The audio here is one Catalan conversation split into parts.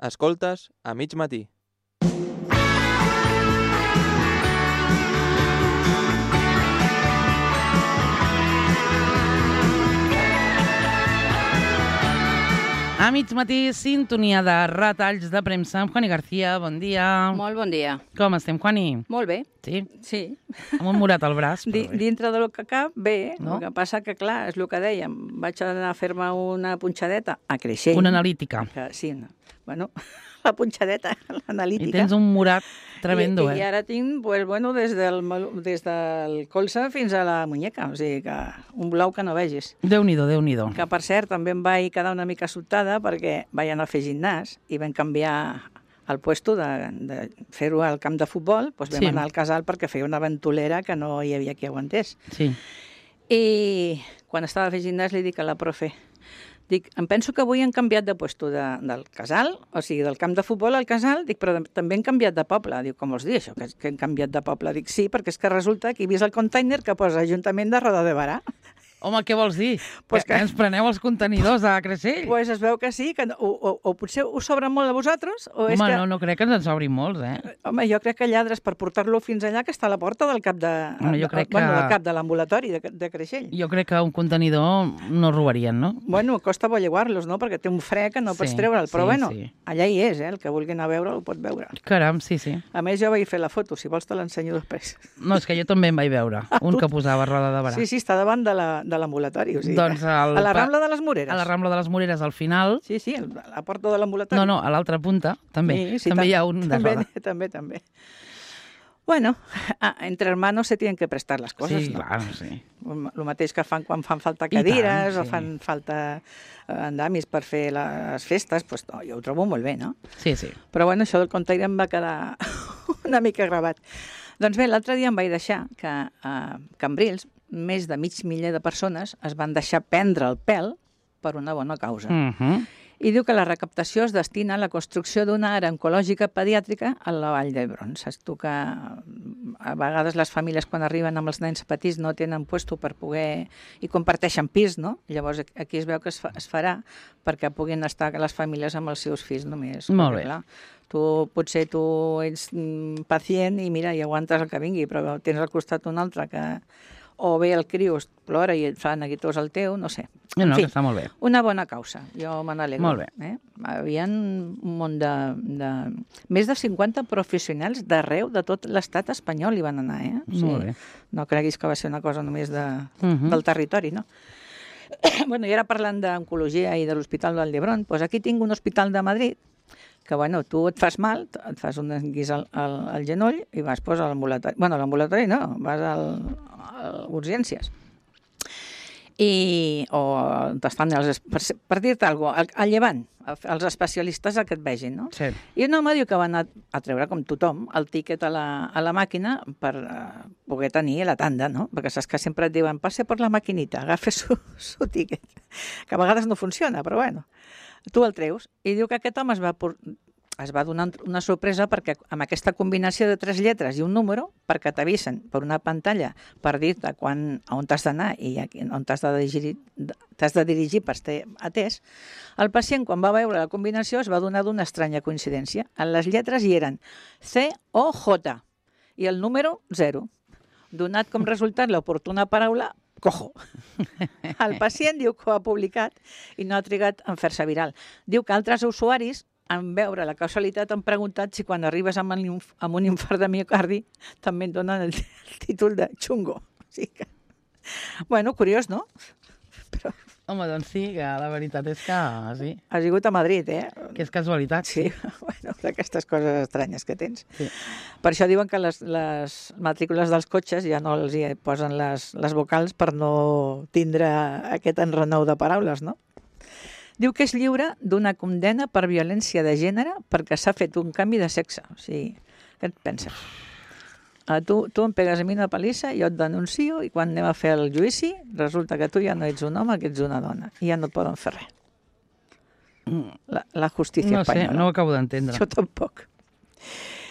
Escoltes a mig matí. A mig matí, sintonia de retalls de premsa amb Juani García. Bon dia. Molt bon dia. Com estem, Juani? Molt bé. Sí? Sí. Amb un morat al braç, però bé. Dintre del que cap, bé. No? El que passa que, clar, és el que dèiem. Vaig anar a fer-me una punxadeta a Creixell. Una analítica. Que, sí, bueno, la punxadeta, l'analítica. I tens un morat tremendo, I ara tinc, pues, bueno, des del colze fins a la muñeca. O sigui que un blau que no vegis. Déu-n'hi-do, Déu-n'hi-do. Que, per cert, també em vaig quedar una mica sobtada perquè vaig anar a fer gimnàs i vam canviar el puesto de fer-ho al camp de futbol, doncs vam anar al casal perquè feia una ventolera que no hi havia qui aguantés. Sí. I quan estava fent gimnàs li dic a la profe, dic, em penso que avui han canviat de puesto del casal, o sigui, del camp de futbol al casal, dic, però també han canviat de poble. Diu, com vols dir això, que han canviat de poble? Dic, sí, perquè és que resulta que he vist el container que posa Ajuntament de Roda de Barà. Home, què vols dir? Pues que ens preneu els contenidors a Creixell? Pues es veu que sí, que o potser us sobra molt a vosaltres, o és home, que... no crec que ens en sobrin molts, Home, jo crec que lladres per portar-lo fins allà, que està a la porta del cap de... Home, jo crec del cap de l'ambulatori de Creixell. Jo crec que un contenidor no robarien, no? Bueno, costa bolleguar-los, no? Perquè té un fre que no pots treure'l, però bueno, allà hi és, el que vulgui anar a veure-lo pot veure. Caram, sí. A més, jo vaig fer la foto, si vols te l'ensenyo després. No, és que jo també en vaig veure, un que posava Roda de Barà. Sí, està davant de l'ambulatori, o sigui, doncs a la Rambla de les Moreres. A la Rambla de les Moreres, al final... Sí, a la porta de l'ambulatori. No, a l'altra punta, també. Sí, també hi ha un de Roda. També. Bueno, entre hermanos se tienen que prestar las cosas, sí, ¿no? Clar, sí. El mateix que fan quan fan falta cadires o fan falta andamis per fer les festes, doncs no, jo ho trobo molt bé, no? Sí. Però bueno, això del container em va quedar una mica gravat. Doncs bé, l'altre dia em vaig deixar que a Cambrils més de 500.000 de persones es van deixar prendre el pèl per una bona causa. I diu que la recaptació es destina a la construcció d'una àrea oncològica pediàtrica a la Vall d'Hebron. Saps tu que a vegades les famílies quan arriben amb els nens petits no tenen puesto per poder... i comparteixen pis, no? Llavors aquí es veu que es farà perquè puguin estar les famílies amb els seus fills només. Molt bé. Clar, potser tu ets pacient i mira, i aguantes el que vingui, però tens al costat un altre que... o bé el criu plora i et fa neguitós el teu, no sé. No, que està molt bé. Una bona causa, jo me n'alegro. Molt bé. Hi havia un munt de... Més de 50 professionals d'arreu de tot l'estat espanyol hi van anar, O sigui, molt bé. No creguis que va ser una cosa només del territori, no? Bueno, i ara parlant d'oncologia i de l'Hospital Vall d'Hebron, doncs aquí tinc un hospital de Madrid que, bueno, tu et fas mal, et fas un guix al genoll i vas a l'ambulatori. Bueno, a l'ambulatori no, vas a urgències. O t'estan per dir-te alguna cosa, al llevant, els especialistes que et vegin, no? Sí. I un home diu que va anar a treure, com tothom, el tíquet a la màquina per poder tenir la tanda, no? Perquè saps que sempre et diuen, passe per la maquinita, agafa su tíquet, que a vegades no funciona, però bueno. Tu el treus, i diu que aquest home es va donar una sorpresa perquè amb aquesta combinació de 3 lletres i un número, perquè t'avisen per una pantalla per dir-te on t'has d'anar i on t'has de dirigir per estar atès, el pacient, quan va veure la combinació, es va donar d'una estranya coincidència. En les lletres hi eren C-O-J i el número 0. Donat com resultat l'oportuna paraula cojo. El pacient diu que ho ha publicat i no ha trigat en fer-se viral. Diu que altres usuaris, en veure la causalitat, han preguntat si quan arribes amb un infart de miocardi també et donen el títol de xungo. O sigui que... Bueno, curiós, no? Però... Home, doncs sí, que la veritat és que sí. Has sigut a Madrid, Que és casualitat. Sí, bueno, d'aquestes coses estranyes que tens. Sí. Per això diuen que les matrícules dels cotxes ja no els hi posen les vocals per no tindre aquest enrenou de paraules, no? Diu que és lliure d'una condemna per violència de gènere perquè s'ha fet un canvi de sexe. O sigui, què et penses? Tu em pegues a mi una palissa, jo et denuncio i quan anem a fer el judici resulta que tu ja no ets un home, que ets una dona i ja no et poden fer res. La justícia espanyola. No ho acabo d'entendre. Jo tampoc.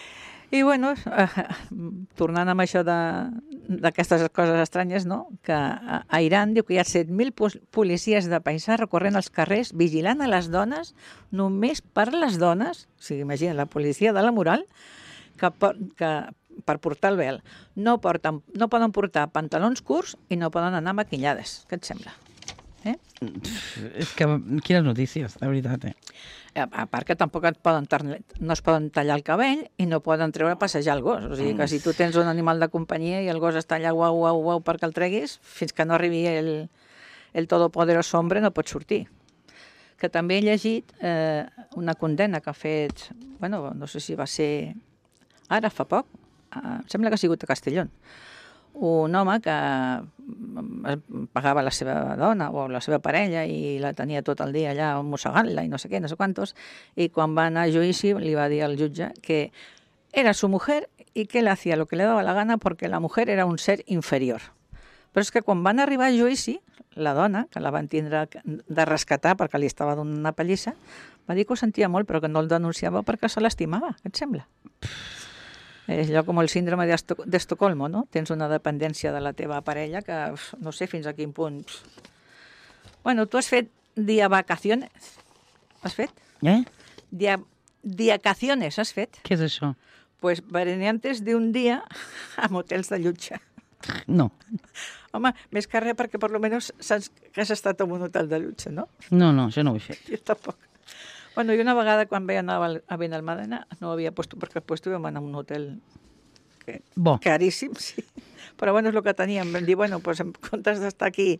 I, bueno, tornant amb això d'aquestes coses estranyes, no? Que a Iran diu que hi ha 7.000 policies de paisà recorrent els carrers vigilant a les dones, només per les dones, o sigui, imagina, la policia de la moral, que per portar el vel no poden portar pantalons curts i no poden anar maquillades. Què et sembla? És que, quines notícies, de veritat, A part que tampoc no es poden tallar el cabell i no poden treure a passejar el gos. O sigui que si tu tens un animal de companyia i el gos està allà uau perquè el treguis, fins que no arribi el todopoderoso hombre no pot sortir. Que també he llegit una condemna que ha fet, bueno, no sé si va ser ara, fa poc, em sembla que ha sigut a Castellón, un home que pagava la seva dona o la seva parella i la tenia tot el dia allà mossegant-la i no sé què, no sé quantos, i quan va anar a judici li va dir al jutge que era su mujer y que él hacía lo que le daba la gana porque la mujer era un ser inferior. Però és que quan van arribar a judici, la dona, que la van tindre de rescatar perquè li estava donant una pallissa, va dir que ho sentia molt però que no el denunciava perquè se l'estimava. Què et sembla? És allò com el síndrome d'Estocolmo, no? Tens una dependència de la teva parella que no sé fins a quin punt. Bueno, tu has fet diavacaciones. Has fet? Diacaciones, has fet? Què és això? Pues variantes d'un dia a motels de Llutxa. No. Home, més que res perquè per lo menos saps que has estat en un hotel de Llutxa, no? No, això no ho he fet. Jo tampoc. Bueno, i una vegada quan vaig anar a Benalmádena no ho havia puesto perquè després vam anar a un hotel caríssim, sí. Però bueno, és el que teníem. Vam dir, bueno, pues en comptes d'estar aquí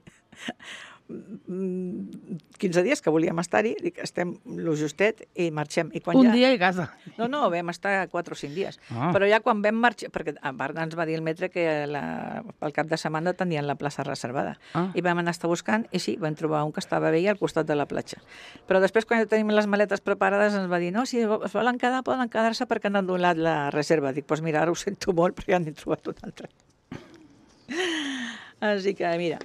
15 dies que volíem estar-hi, dic, estem lo justet i marxem. I quan un dia i casa. No, vam estar 4 o 5 dies. Però ja quan vam marxar, perquè a part ens va dir el metre que pel cap de setmana tenien la plaça reservada. I vam anar a estar buscant i sí, vam trobar un que estava bé al costat de la platja. Però després, quan ja tenim les maletes preparades, ens va dir, no, si es volen quedar, poden quedar-se perquè han anul·lat la reserva. Dic, doncs mira, ara ho sento molt perquè ja n'he trobat un altre. Així que, mira,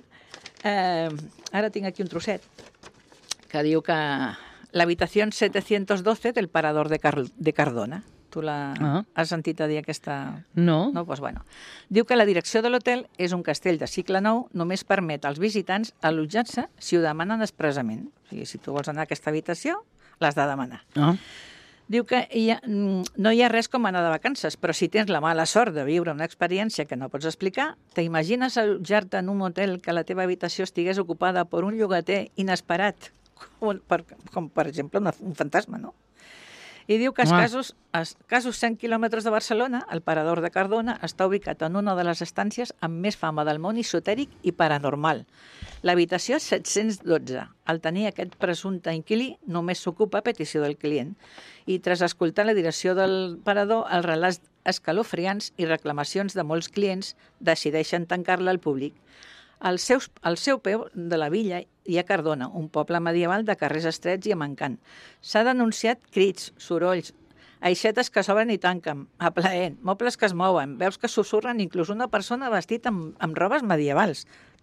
ara tinc aquí un trosset que diu que l'habitació 712 del Parador de Cardona. Tu has sentit a dir aquesta? No. No, doncs bueno. Diu que la direcció de l'hotel és un castell de segle IX, només permet als visitants allotjar-se si ho demanen expressament. O sigui, si tu vols anar a aquesta habitació, l'has de demanar. Diu que no hi ha res com anar de vacances, però si tens la mala sort de viure una experiència que no pots explicar, t'imagines allotjar-te en un motel que la teva habitació estigués ocupada per un llogater inesperat, com per exemple un fantasma, no? I diu que a escassos 100 quilòmetres de Barcelona, el Parador de Cardona està ubicat en una de les estàncies amb més fama del món esotèric i paranormal. L'habitació 712. Al tenir aquest presumpte inquilí, només s'ocupa a petició del client. I tras escoltar la direcció del parador, els relats escalofriants i reclamacions de molts clients decideixen tancar-la al públic. Al seu peu de la villa hi ha Cardona, un poble medieval de carrers estrets i amb encant. S'ha denunciat crits, sorolls, aixetes que s'obren i tanquen, a plaent, mobles que es mouen, veus que sussurren, inclús una persona vestit amb robes medievals.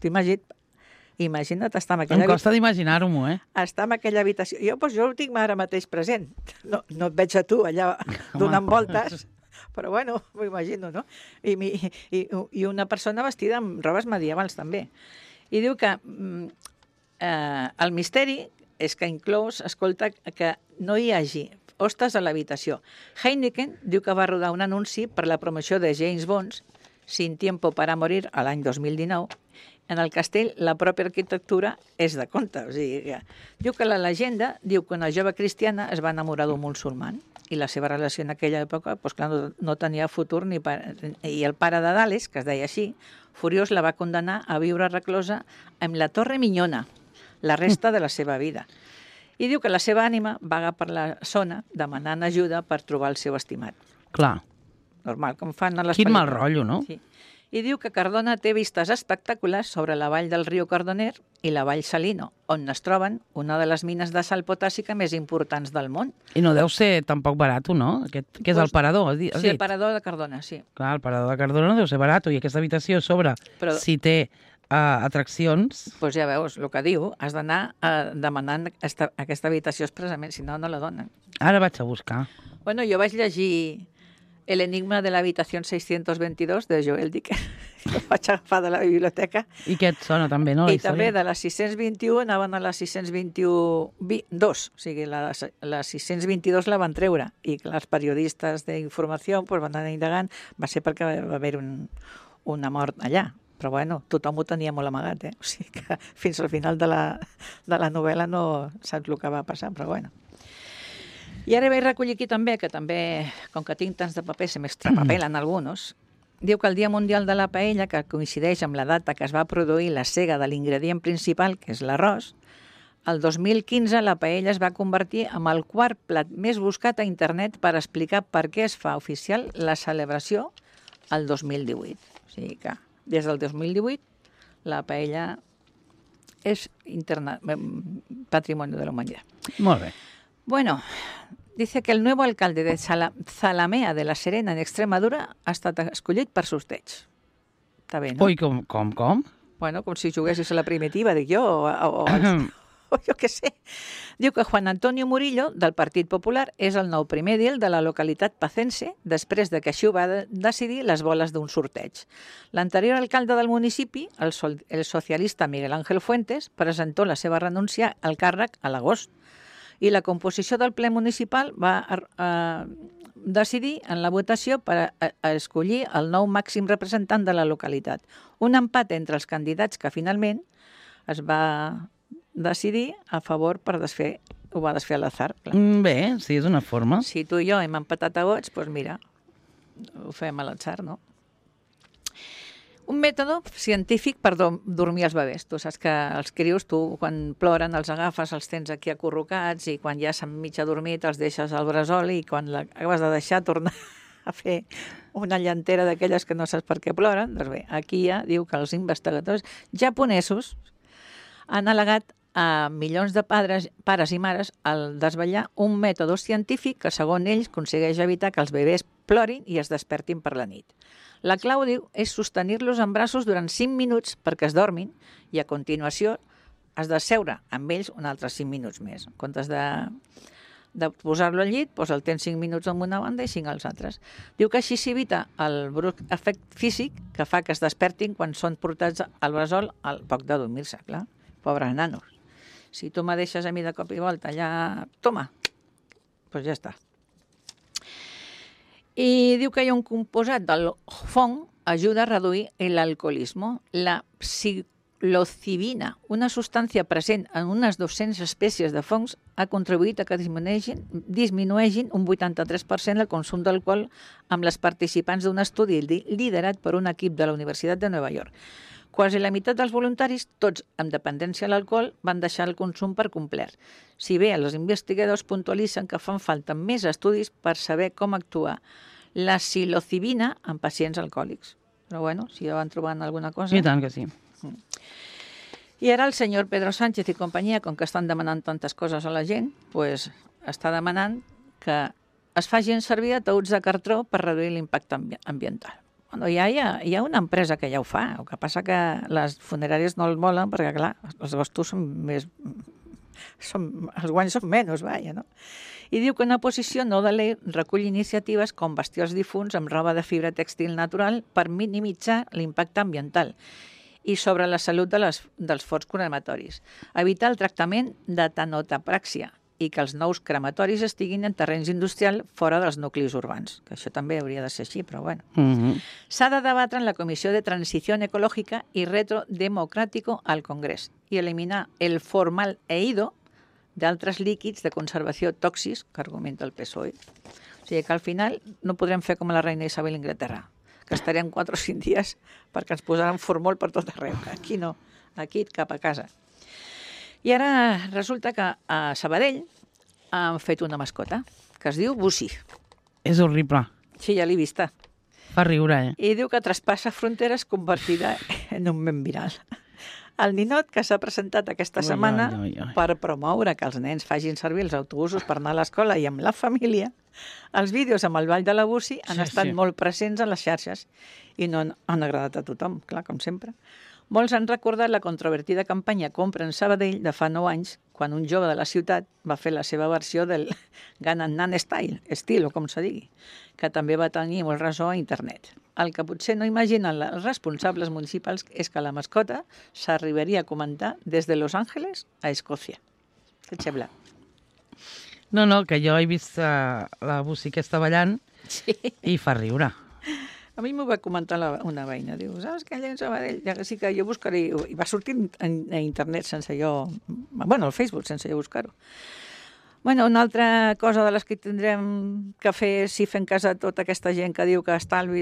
Imagina't estar en aquella habitació. Em costa d'imaginar-m'ho, Estar en aquella habitació. Jo ho tinc ara mateix present. No et veig a tu allà donant voltes. Però bueno, m'ho imagino, no? I una persona vestida amb robes medievals, també. I diu que el misteri és que inclús, escolta, que no hi hagi hostes a l'habitació. Heineken diu que va rodar un anunci per la promoció de James Bond, Sin tiempo para morir, a l'any 2019. En el castell, la pròpia arquitectura és de conte. O sigui, diu que la llegenda diu que una jove cristiana es va enamorar d'un musulmán i la seva relació en aquella època doncs, clar, no tenia futur i el pare de Dales, que es deia així, furiós la va condenar a viure reclosa amb la Torre Minyona la resta de la seva vida. I diu que la seva ànima vaga per la zona demanant ajuda per trobar el seu estimat. Clar. Normal, com fan a les pel·lícules. Quin mal rotllo, no? Sí. I diu que Cardona té vistes espectaculars sobre la vall del riu Cardoner i la vall Salino, on es troben una de les mines de sal potàssica més importants del món. I no deu ser tampoc barat, no? Que és el parador, has dit? Sí, el parador de Cardona, sí. Clar, el parador de Cardona no deu ser barat, i aquesta habitació sobre, si té atraccions... Doncs ja veus, el que diu, has d'anar demanant aquesta habitació expressament, si no, no la donen. Ara vaig a buscar. Bueno, jo vaig llegir El enigma de l'habitació 622 de Joel Dicker. Ho vaig agafar de la biblioteca. I que et sona també, no? I també de la 621 anaven a la 622. O sigui, la 622 la van treure. I els periodistes d'informació van anar indagant. Va ser perquè va haver una mort allà. Però bueno, tothom ho tenia molt amagat, O sigui que fins al final de la novel·la no saps el que va passar, però bueno. I ara vaig recollir aquí també, que també, com que tinc tants de paper, se m'extrapapelen alguns. Diu que el Dia Mundial de la Paella, que coincideix amb la data que es va produir la sega de l'ingredient principal, que és l'arròs, el 2015 la paella es va convertir en el quart plat més buscat a internet per explicar per què es fa oficial la celebració el 2018. O sigui que des del 2018 la paella és patrimoni de la humanitat. Molt bé. Bueno, dice que el nuevo alcalde de Zalamea de la Serena, en Extremadura, ha estat escollit per sorteig. Està bé, no? Ui, com? Bueno, com si juguessis a la primitiva, dic jo, o jo què sé. Diu que Juan Antonio Murillo, del Partit Popular, és el nou primer edil de la localitat pacense, després de que així ho va decidir les boles d'un sorteig. L'anterior alcalde del municipi, el socialista Miguel Ángel Fuentes, presentó la seva renúncia al càrrec a l'agost. I la composició del ple municipal va decidir en la votació per escollir el nou màxim representant de la localitat. Un empat entre els candidats que finalment es va decidir a favor ho va desfer a l'azar. Bé, sí, és una forma. Si tu i jo hem empatat a vots, doncs mira, ho fem a l'atzar, no? Un mètode científic per dormir els bebès. Tu saps que els crios, tu quan ploren els agafes, els tens aquí acurrucats i quan ja s'han mig adormit els deixes al bressol i quan l'acabes de deixar torna a fer una llantera d'aquelles que no saps per què ploren. Doncs bé, aquí ja diu que els investigadors japonesos han al·legat a milions de pares i mares al desvetllar un mètode científic que, segons ells, aconsegueix evitar que els bebès plorin i es despertin per la nit. La clau, diu, és sostenir-los en braços durant 5 minuts perquè es dormin i a continuació has de seure amb ells un altre 5 minuts més. En comptes de posar-lo al llit, el tens 5 minuts en una banda i 5 als altres. Diu que així s'evita el brusc efecte físic que fa que es despertin quan són portats al bressol al poc de dormir-se, clar. Pobres nanos. Si tu me deixes a mi de cop i volta allà, toma, doncs ja està. I diu que hi ha un composat del fong ajuda a reduir l'alcoholisme. La psilocibina, una substància present en unes 200 espècies de fongs, ha contribuït a que disminueixin un 83% el consum d'alcohol amb les participants d'un estudi liderat per un equip de la Universitat de Nova York. Quasi la meitat dels voluntaris, tots amb dependència a l'alcohol, van deixar el consum per complet. Si bé els investigadors puntualitzen que fan falta més estudis per saber com actua la psilocibina en pacients alcohòlics. Però bueno, si ja van trobant alguna cosa... I tant que sí. I ara el senyor Pedro Sánchez i companyia, com que estan demanant tantes coses a la gent, doncs està demanant que es facin servir ataúds de cartró per reduir l'impacte ambiental. Bueno, hi ha una empresa que ja ho fa, el que passa que les funeràries no el volen perquè, clar, els costos són més... els guanys són menys, vaja, no? I diu que una posició no de lei recull iniciatives com vestir els difunts amb roba de fibra tèxtil natural per minimitzar l'impacte ambiental i sobre la salut dels forns crematoris, evitar el tractament de tanotapràxia i que els nous crematoris estiguin en terrenys industrials fora dels nuclis urbans, que això també hauria de ser així, però bueno. S'ha de debatre en la Comissió de Transició Ecològica i Reto Democràtico al Congrés i eliminar el formaldehído d'altres líquids de conservació tòxics que argumenta el PSOE. O sigui que al final no podrem fer com la reina Isabel d'Anglaterra, que estarem 4 o 5 dies perquè ens posaran formol per tot arreu. Aquí no, aquí cap a casa. I ara resulta que a Sabadell han fet una mascota que es diu Bussi. És horrible. Sí, ja l'he vista. Fa riure, I diu que traspassa fronteres convertida en un mem viral. El ninot que s'ha presentat aquesta setmana per promoure que els nens facin servir els autobusos per anar a l'escola i amb la família, els vídeos amb el ball de la Bussi han estat molt presents a les xarxes i no han agradat a tothom, clar, com sempre. Molts han recordat la controvertida campanya Compra en Sabadell de fa 9 anys, quan un jove de la ciutat va fer la seva versió del Gangnam Style, estil o com se digui, que també va tenir molt ressò a internet. El que potser no imaginen els responsables municipals és que la mascota s'arribaria a comentar des de Los Angeles a Escòcia. Què et sembla? No, que jo he vist la Bussi aquesta ballant i fa riure. A mi m'ho va comentar una veïna. Diu, saps que allà en Sabadell? Ja sí que jo buscaré... I va sortir a internet sense jo... Bueno, al Facebook sense jo buscar-ho. Bueno, una altra cosa de les que tindrem que fer si fem cas a tota aquesta gent que diu que estalvi.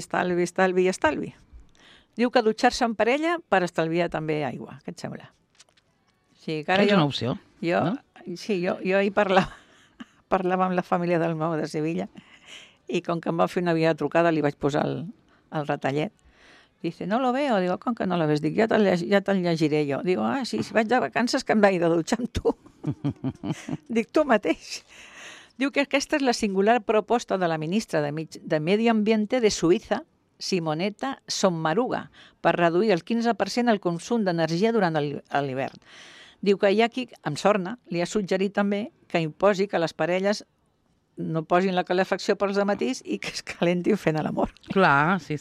Diu que dutxar-se en parella per estalviar també aigua. Què et sembla? Sí, que ara És una opció, no? Sí, jo ahir parlava amb la família del Mau de Sevilla i com que em va fer una via trucada li vaig posar el retallet. Dice, no lo veo. Digo, com que no lo ves? Dic, ja te'l llegiré jo. Digo, sí, si vaig de vacances que em vaig de dutxar amb tu. Dic, tu mateix. Diu que aquesta és la singular proposta de la ministra de Medi Ambiente de Suïssa, Simonetta Sommaruga, per reduir el 15% el consum d'energia durant l'hivern. Diu que hi ha qui, amb sorna, li ha suggerit també que imposi que les parelles no posin la calefacció pels dematís i que es calentin fent l'amor. Clar, sí.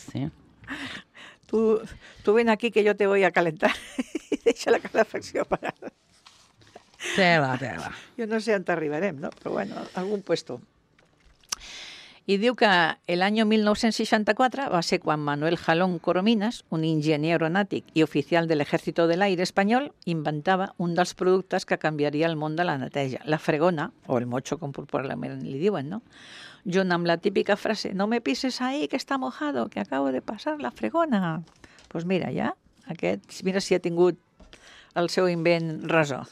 Tu ven aquí que yo te voy a calentar i deixa la calefacció apagada. Tela. Jo no sé on t'arribarem, no? Però bueno, algun puesto. I diu que l'any 1964 va ser quan Manuel Jalón Corominas, un enginyer aeronàutic i oficial de l'Ejército del Aire espanyol, inventava un dels productes que canviaria el món de la neteja, la fregona, o el mocho, com popularment li diuen, no? Junt amb la típica frase, no me pises ahí, que está mojado, que acabo de pasar la fregona. Doncs pues mira, ja, mira si ha tingut el seu invent ressò.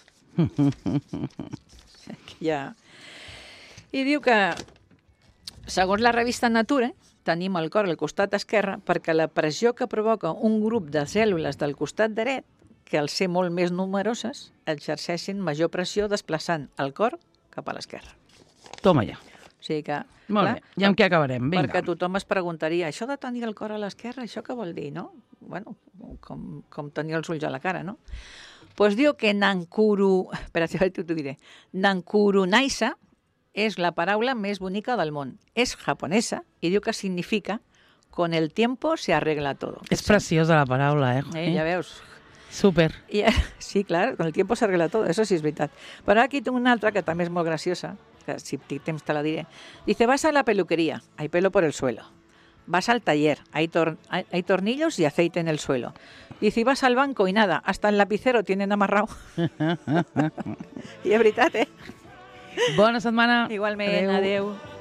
Ja. I diu que, segons la revista Nature, tenim el cor al costat esquerre perquè la pressió que provoca un grup de cèl·lules del costat dret, que al ser molt més numeroses, exerceixin major pressió desplaçant el cor cap a l'esquerra. Toma ja. O sigui que, molt bé, i amb què acabarem? Vinga. Perquè tothom es preguntaria, això de tenir el cor a l'esquerra, això què vol dir, no? Bueno, com tenir els ulls a la cara, no? Pues diu que Nankurunaisa és la paraula més bonica del món. És japonesa i diu que significa con el tiempo se arregla todo. És preciosa la paraula, Ja veus. Súper. Sí, clar, con el tiempo se arregla todo, eso sí es veritat. Però aquí tinc una altra que també és molt graciosa, que si tinc temps te la diré. Dice, vas a la peluquería, hay pelo por el suelo. Vas al taller, hay tornillos y aceite en el suelo. Dice, y vas al banco y nada, hasta el lapicero tienen amarrado. I és veritat, Bona setmana. Igualment, adeu.